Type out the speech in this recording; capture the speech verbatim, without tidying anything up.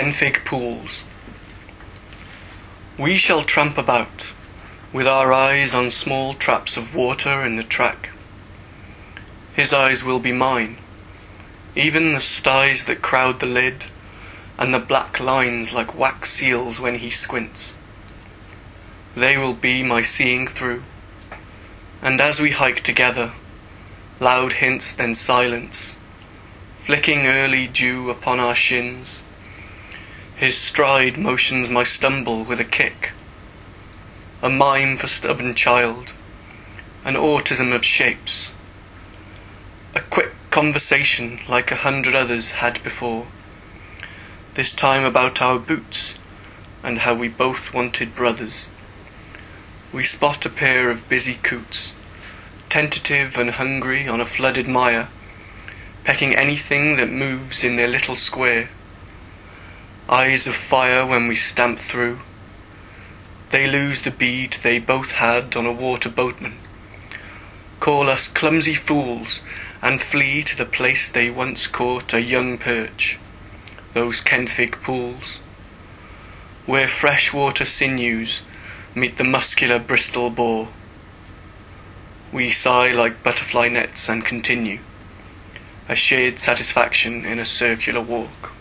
Kenfig Pools. We shall tramp about, with our eyes on small traps of water in the track. His eyes will be mine, even the styes that crowd the lid, and the black lines like wax seals when he squints. They will be my seeing through, and as we hike together, loud hints then silence, flicking early dew upon our shins. His stride motions my stumble with a kick, a mime for stubborn child, an autism of shapes, a quick conversation like a hundred others had before, this time about our boots and how we both wanted brothers. We spot a pair of busy coots, tentative and hungry on a flooded mire, pecking anything that moves in their little square. Eyes of fire when we stamp through. They lose the bead they both had on a water boatman, call us clumsy fools, and flee to the place they once caught a young perch, those Kenfig Pools, where freshwater sinews meet the muscular Bristol boar. We sigh like butterfly nets and continue, a shared satisfaction in a circular walk.